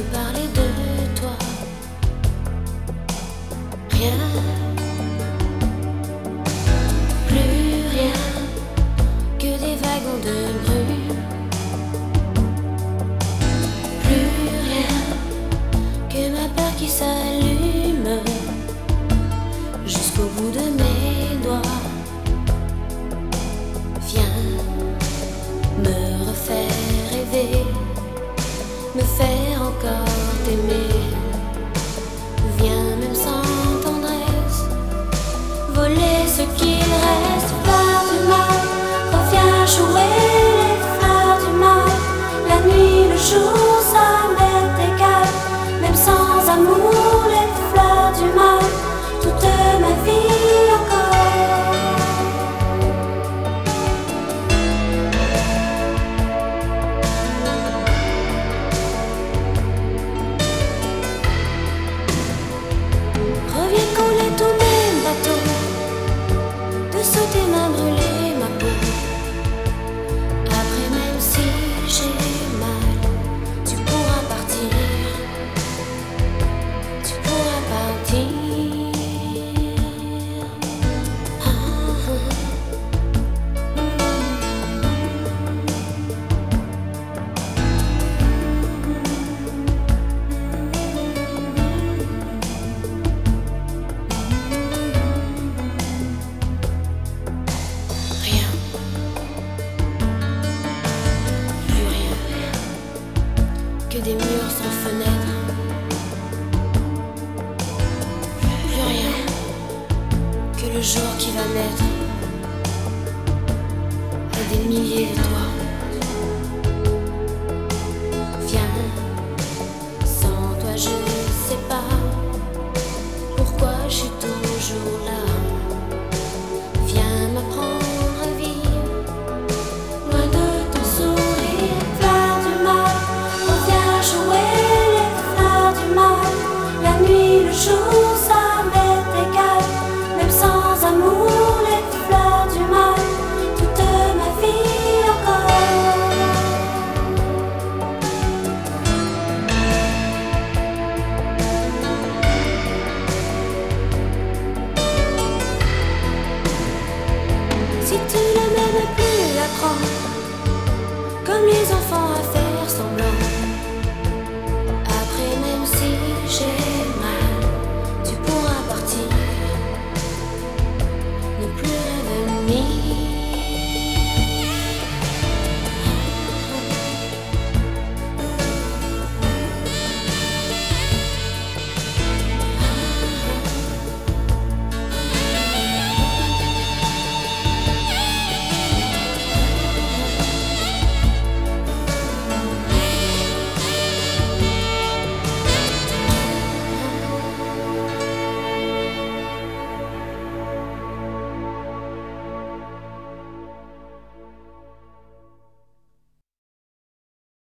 me parler de toi. Rien, plus rien que des wagons de brume. Plus rien que ma peur qui s'allume jusqu'au bout de mes doigts. Viens me refaire rêver, me faire encore t'aimer. Viens même sans tendresse voler ce qu'il reste. Fleur du mal, reviens jouer les fleurs du mal. La nuit, le jour, ça m'est égal. Même sans amour, les fleurs du mal, toute ma vie encore. Reviens couler tous mes bateaux, de sauter m'a brûlé ma peau. Après même si j'ai mal, tu pourras partir, tu pourras partir. Ah, ah. Rien, plus rien que des murs sans fenêtre. Plus rien que le jour qui va naître et des milliers de